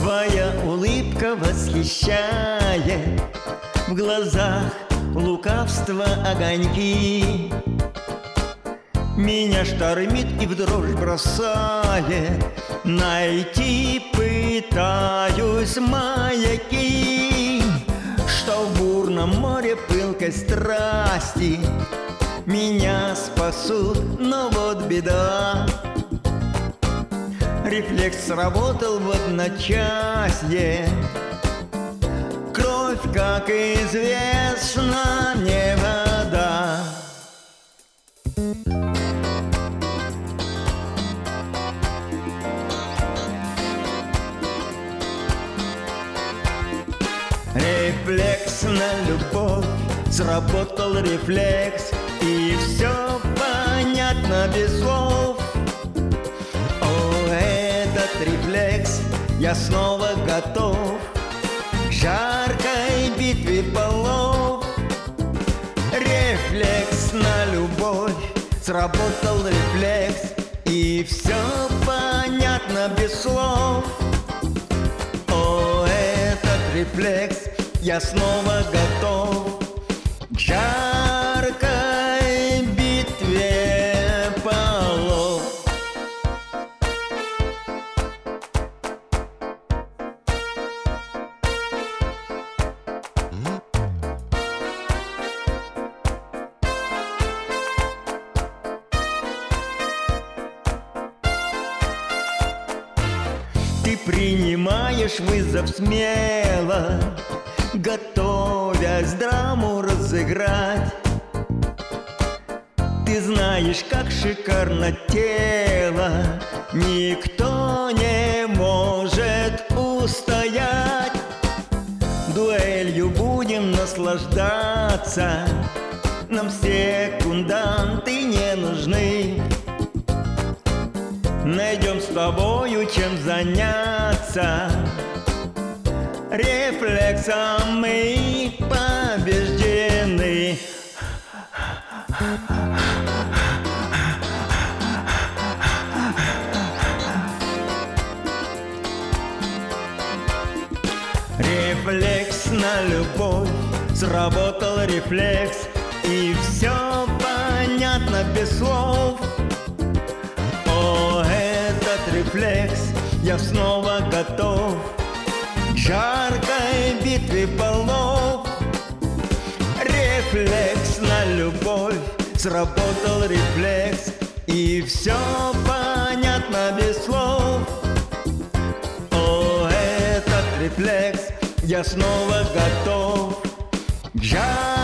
Твоя улыбка восхищает, в глазах лукавства огоньки. Меня штормит и в дрожь бросает, найти пытаюсь маяки, что в бурном море пылкой страсти меня спасут, но вот беда. Рефлекс сработал в одночасье, кровь, как известно, не вода. Рефлекс на любовь, сработал рефлекс, и все понятно без слов. О, этот рефлекс, я снова готов к жаркой битве полов. Рефлекс на любовь, сработал рефлекс, и все понятно без слов. О, этот рефлекс, я снова готов к жаркой битве полов. Ты принимаешь вызов смело, готовясь драму разыграть. Ты знаешь, как шикарно тело, никто не может устоять. Дуэлью будем наслаждаться, нам секунданты не нужны. Найдем с тобою чем заняться, рефлексом мы побеждены. Рефлекс на любовь, сработал рефлекс, и все понятно без слов. О, этот рефлекс, я снова готов к жаркой битве полов. Рефлекс на любовь, сработал рефлекс, и все понятно без слов. О, этот рефлекс, я снова готов к жаркой